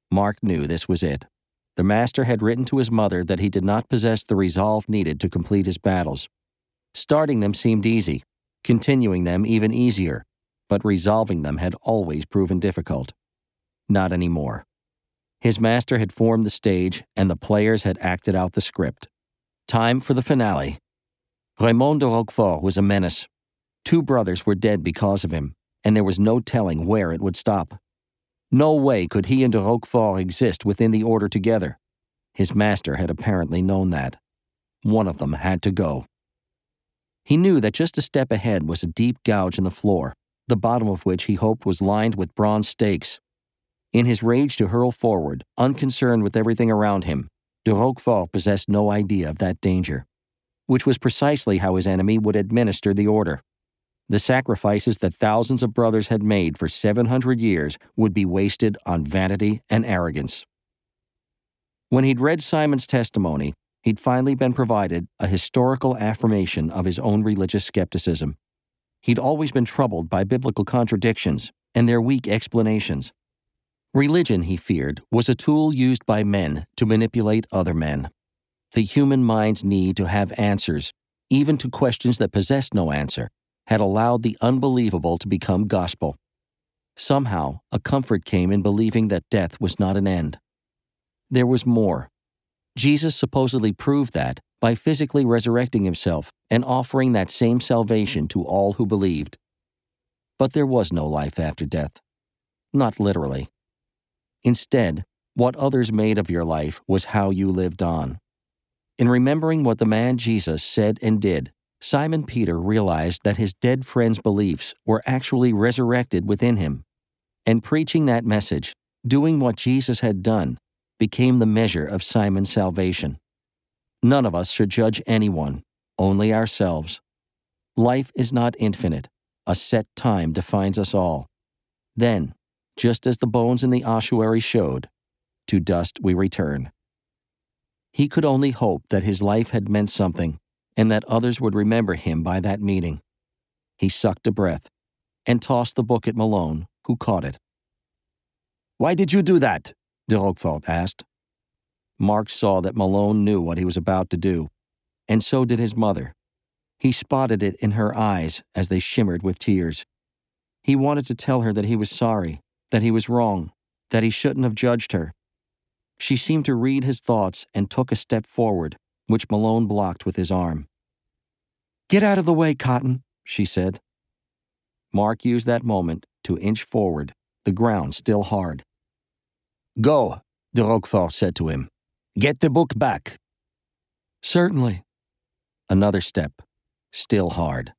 Mark knew this was it. The master had written to his mother that he did not possess the resolve needed to complete his battles. Starting them seemed easy, continuing them even easier, but resolving them had always proven difficult. Not anymore. His master had formed the stage, and the players had acted out the script. Time for the finale. Raymond de Roquefort was a menace. 2 brothers were dead because of him, and there was no telling where it would stop. No way could he and de Roquefort exist within the order together. His master had apparently known that. One of them had to go. He knew that just a step ahead was a deep gouge in the floor, the bottom of which he hoped was lined with bronze stakes. In his rage to hurl forward, unconcerned with everything around him, de Roquefort possessed no idea of that danger, which was precisely how his enemy would administer the order. The sacrifices that thousands of brothers had made for 700 years would be wasted on vanity and arrogance. When he'd read Simon's testimony, he'd finally been provided a historical affirmation of his own religious skepticism. He'd always been troubled by biblical contradictions and their weak explanations. Religion, he feared, was a tool used by men to manipulate other men. The human mind's need to have answers, even to questions that possessed no answer, had allowed the unbelievable to become gospel. Somehow, a comfort came in believing that death was not an end. There was more. Jesus supposedly proved that by physically resurrecting himself and offering that same salvation to all who believed. But there was no life after death. Not literally. Instead, what others made of your life was how you lived on. In remembering what the man Jesus said and did, Simon Peter realized that his dead friend's beliefs were actually resurrected within him. And preaching that message, doing what Jesus had done, became the measure of Simon's salvation. None of us should judge anyone, only ourselves. Life is not infinite. A set time defines us all. Then, just as the bones in the ossuary showed, to dust we return. He could only hope that his life had meant something, and that others would remember him by that meeting. He sucked a breath, and tossed the book at Malone, who caught it. "Why did you do that?" de Roquefort asked. Mark saw that Malone knew what he was about to do, and so did his mother. He spotted it in her eyes as they shimmered with tears. He wanted to tell her that he was sorry, that he was wrong, that he shouldn't have judged her. She seemed to read his thoughts and took a step forward, which Malone blocked with his arm. "Get out of the way, Cotton," she said. Mark used that moment to inch forward, the ground still hard. "Go," de Roquefort said to him. "Get the book back." "Certainly." Another step, still hard.